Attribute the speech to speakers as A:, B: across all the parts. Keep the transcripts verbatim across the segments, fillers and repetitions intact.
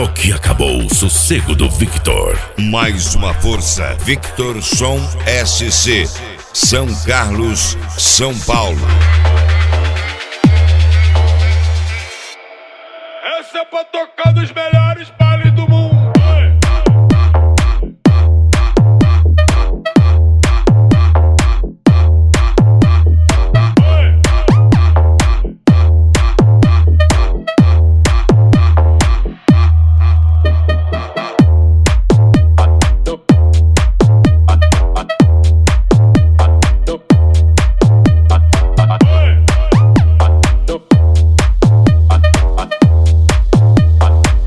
A: toque acabou o sossego do Victor.
B: Mais uma força, Victor Som S C, São Carlos, São Paulo.
C: Essa é pra tocar nos melhores bailes do mundo.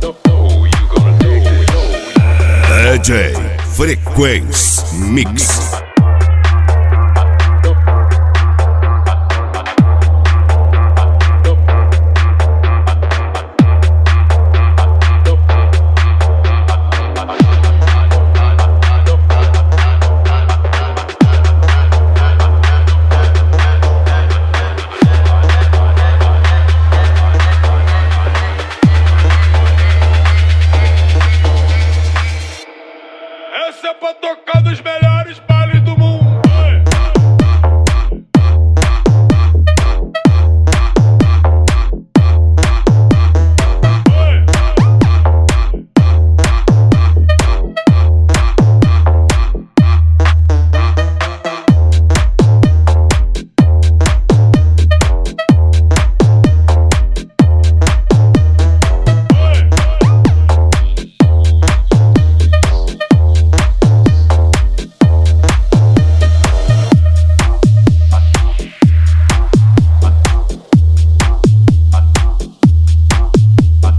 B: D J Frequência Mix.